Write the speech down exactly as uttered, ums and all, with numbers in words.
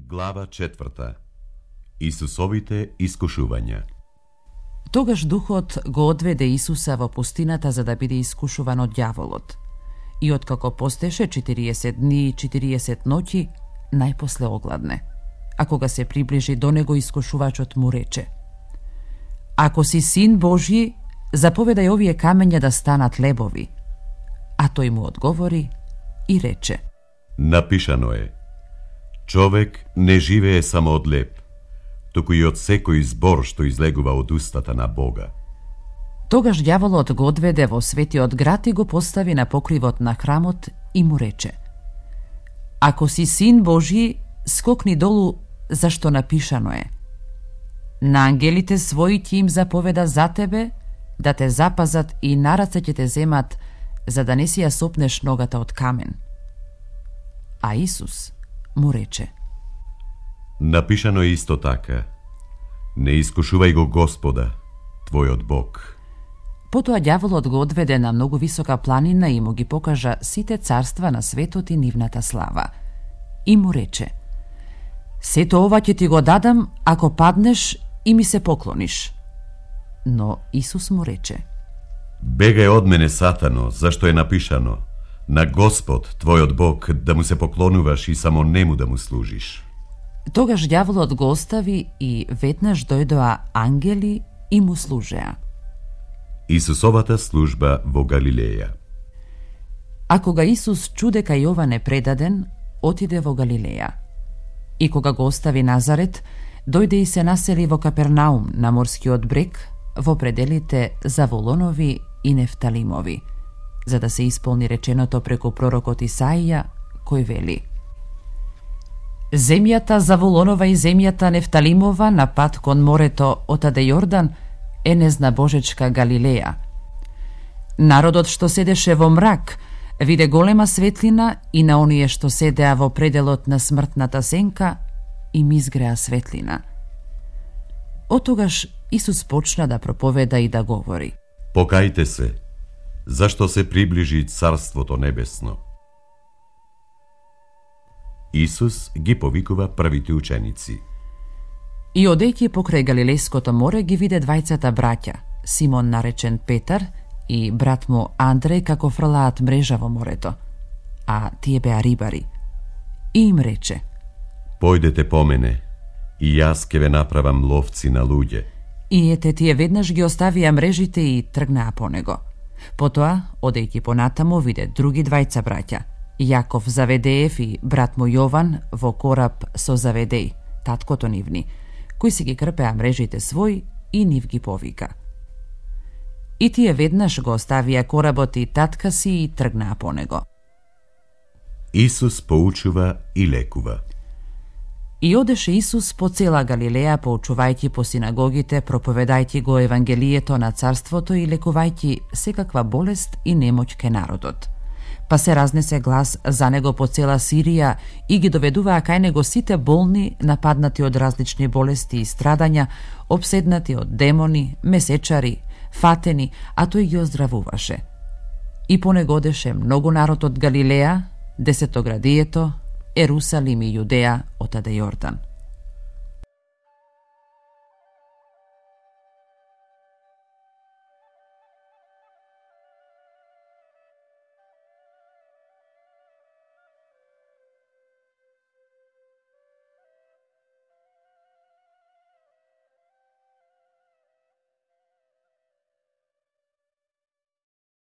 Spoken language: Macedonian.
Глава четврта. Исусовите искушувања. Тогаш духот го одведе Исуса во пустината за да биде искушуван од ѓаволот. И откако постеше четириесет дни и четириесет ноќи, најпосле огладне. А кога се приближи до него, искушувачот му рече: Ако си син Божји, заповедај овие камења да станат лебови. А тој му одговори и рече: Напишано е: човек не живее само од леб, туку и од секој збор што излегува од устата на Бога. Тогаш ѓаволот го одведе во светиот град и го постави на покривот на храмот и му рече: Ако си син Божји, скокни долу, зашто напишано е: На ангелите своји ќе им заповеда за тебе, да те запазат и на раце ќе те земат, за да не си ја сопнеш ногата од камен. А Исус му рече: Напишано е исто така: не искушувај го Господа, твојот Бог. Потоа ѓаволот го одведе на многу висока планина и му ги покажа сите царства на светот и нивната слава. И му рече: Сето ова ќе ти го дадам ако паднеш и ми се поклониш. Но Исус му рече: Бегај од мене, Сатано, зашто е напишано: на Господ, твојот Бог, да му се поклонуваш и само нему да му служиш. Тогаш ѓаволот го остави и веднаш дојдоа ангели и му служеа. Исусовата служба во Галилеја. А кога Исус чу дека Јован е предаден, отиде во Галилеја. И кога го остави Назарет, дојде и се насели во Капернаум на морскиот брег, во пределите Заволонови и Нефталимови, за да се исполни реченото преку пророкот Исаија, кој вели: Земјата Заволонова и земјата Нефталимова на пат кон морето отаде Јордан е незна божечка Галилеја. Народот што седеше во мрак виде голема светлина и на оние што седеа во пределот на смртната сенка им изгреа светлина. Оттогаш Исус почна да проповеда и да говори: Покајте се, зашто се приближи Царството Небесно. Исус ги повикува првите ученици. И одејќи покрај Галилејското море ги виде двајцата браќа, Симон наречен Петар и брат му Андреј, како фрлаат мрежа во морето, а тие беа рибари. И им рече: Појдете по мене, и јас ќе ве направам ловци на луѓе. И ете, тие веднаш ги оставија мрежите и тргнаа по него. Потоа, одејќи понатаму, виде други двајца браќа, Јаков Заведеев и брат му Јован во кораб со Заведеј, таткото нивни, кои си ги крпеа мрежите свој и нив ги повика. И тие веднаш го оставија коработ и татка си и тргнаа по него. Исус поучува и лекува. И одеше Исус по цела Галилеја, поучувајќи по синагогите, проповедајќи го евангелието на царството и лекувајќи секаква болест и немоќ ке народот. Па се разнесе глас за него по цела Сирија и ги доведуваа кај него сите болни, нападнати од различни болести и страдања, обседнати од демони, месечари, фатени, а тој ги оздравуваше. И по него одеше многу народ од Галилеја, Десетоградието, Ерусалим и Јудеја отаде Јордан.